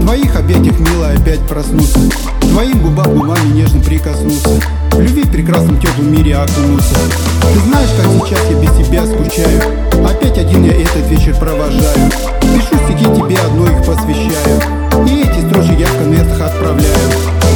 твоих объятиях, мило, опять проснуться, твоим губам губами нежно прикоснуться, в любви в прекрасном теплом мире окунуться. Ты знаешь, как сейчас я без тебя скучаю, опять один я этот вечер провожаю. Пишу стихи тебе, одной их посвящаю, и эти строчки я в конвертах отправляю.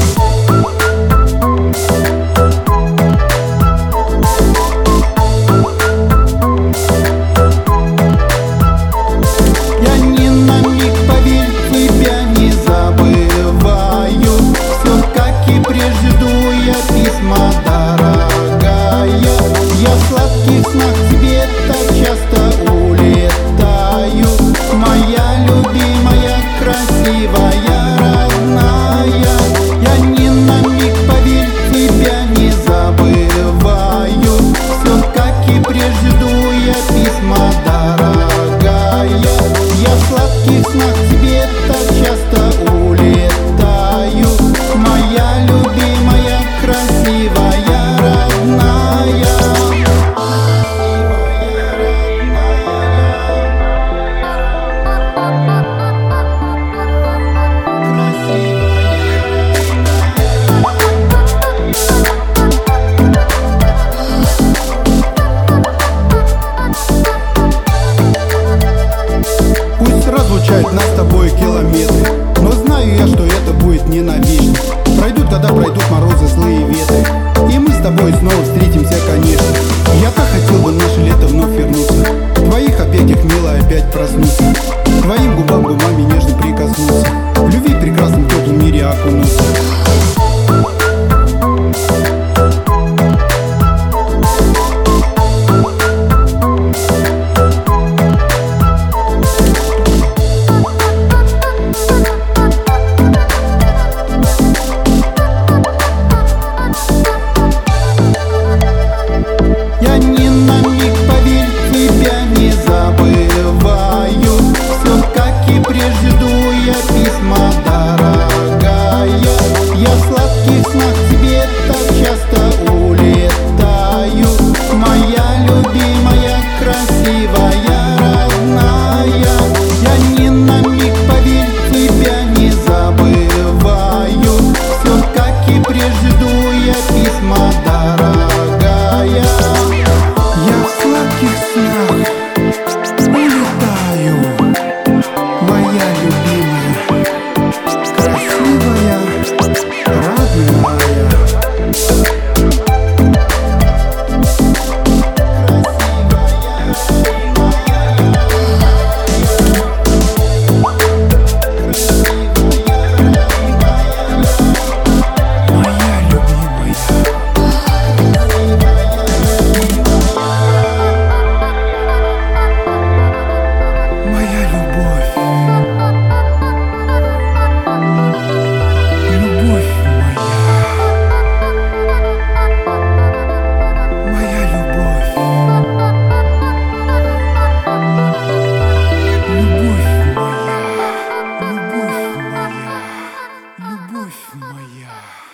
Я в сладких снах тебе так часто улетаю, моя любимая, красивая, родная. Я ни на миг, поверь, тебя не забываю. Все как и прежде жду я письма, дорогая. Я в сладких снах тебе так часто улетаю, моя любимая, красивая, родная. Разлучают нас с тобой километры, но знаю я, что это будет не навечно. Пройдут года, пройдут морозы, злые ветры, и мы с тобой снова встретимся, конечно. Я так хотел бы наше лето вновь вернуться, в твоих объятиях, мило, опять проснуться, твоим губам губами нежно прикоснуться, в любви в прекрасном теплом мире окунуться. Прежде жду я письма, дорогая. Я в сладких снах тебе так часто улетаю, моя любимая, красивая, родная. Я ни на миг, поверь, тебя не забываю. Все как и прежде жду я письма, дорогая. Я в сладких снах улетаю, моя любимая, красивая, родная. Любовь моя.